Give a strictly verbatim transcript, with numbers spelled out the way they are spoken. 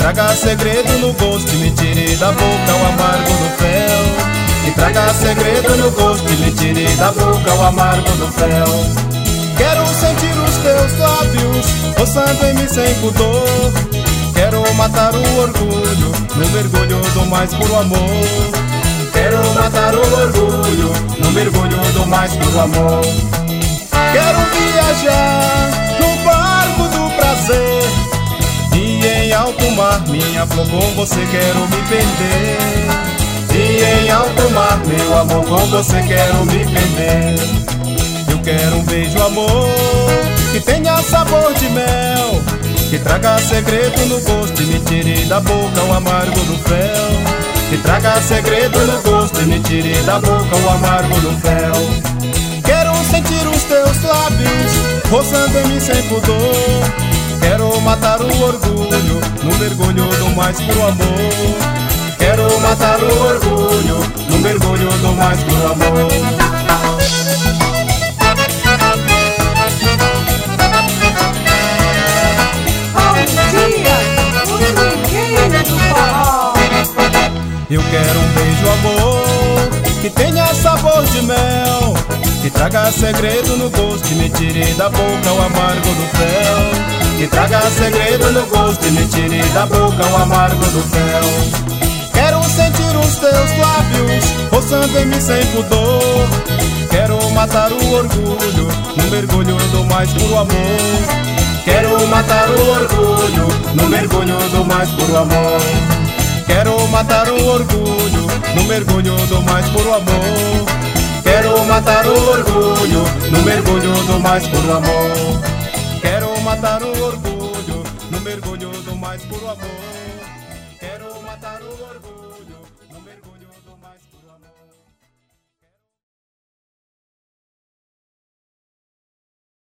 traga segredo no gosto e me tire da boca o amargo do fel. Que traga segredo no gosto e me tire da boca o amargo do fel. Quero sentir os teus lábios roçando em mim sem pudor. Quero matar o orgulho no mergulho do mais puro amor. Quero matar o orgulho no mergulho do mais puro amor. Quero viajar no barco do prazer e em alto mar, minha flor, com você quero me perder. E em alto mar, meu amor, com você quero me perder. Eu quero um beijo, amor, que tenha sabor de mel, que traga segredo no gosto e me tire da boca o amargo do fel. Que traga segredo no gosto e me tire da boca o amargo do fel. Quero sentir os teus lábios roçando em mim sem pudor. Quero matar o orgulho no mergulho do mais puro amor. Quero matar o orgulho no mergulho do mais puro amor. Eu quero um beijo, amor, que tenha sabor de mel, que traga segredo no gosto e me tire da boca o amargo do fel. Que traga segredo no gosto e me tire da boca o amargo do fel. Quero sentir os teus lábios roçando em mim sem pudor. Quero matar o orgulho no mergulho do mais puro amor. Quero matar o orgulho no mergulho do mais puro amor. Quero matar o orgulho no mergulho do mais puro amor. Quero matar o orgulho no mergulho do mais puro amor. Quero matar o orgulho no mergulho do mais puro amor.